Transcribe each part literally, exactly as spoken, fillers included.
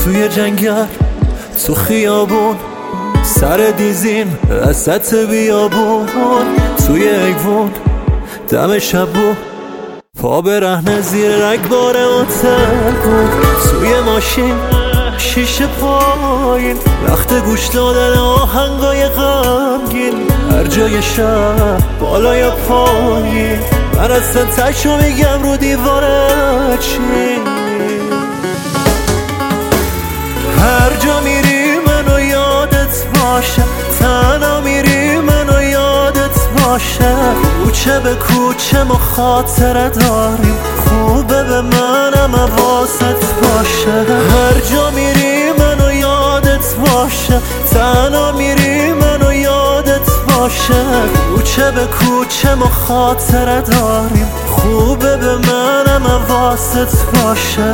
توی جنگل، تو خیابون، سر دیزین وسط بیابون، توی ایوون دم شبون، پا برهنه زیر رگبار هتل بود، توی ماشین شیشه پایین، وقت گوش دادن آهنگای غمگین، هر جای شهر بالا یا پایین، من اصلا تشو میگم رو دیواره چی. هر جا میری منو یادت باشه، تنها میری منو یادت باشه، کوچه به کوچه ما خاطره داریم، خوبه به منم حواست باشه. هر جا میری منو یادت باشه، تنها میری منو یادت باشه، کوچه به کوچه ما خاطره داریم، خوبه به منم حواست باشه.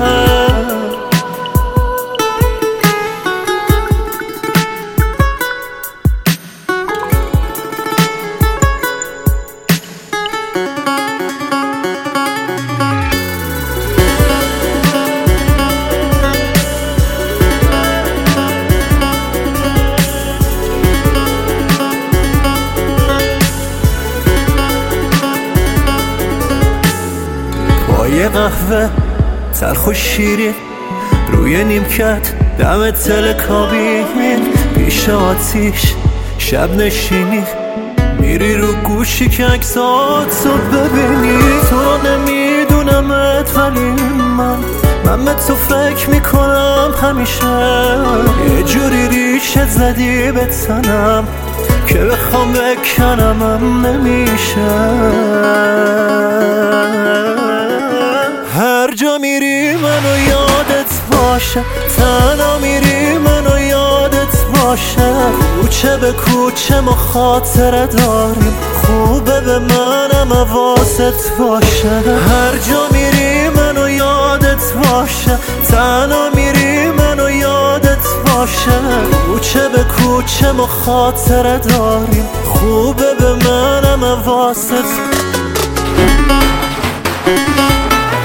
یه قهوه تلخ و شیرین روی نیمکت دم تل کابین، پیش آتیش شب نشینی، میری رو گوشی که عکساتو ببینی. تو نمیدونمت ولی من من به تو فکر میکنم همیشه، یه جوری ریشه زدی به تنم که بخوام بکنمم نمیشه. هر جا میری منو یادت باشه، تنها میری منو یادت باشه، کوچه به کوچه ما خاطره داریم، خوبه به منم حواست باشه. هر جا میری منو یادت باشه، تنها میری منو یادت باشه، کوچه به کوچه ما خاطره داریم، خوبه به منم حواست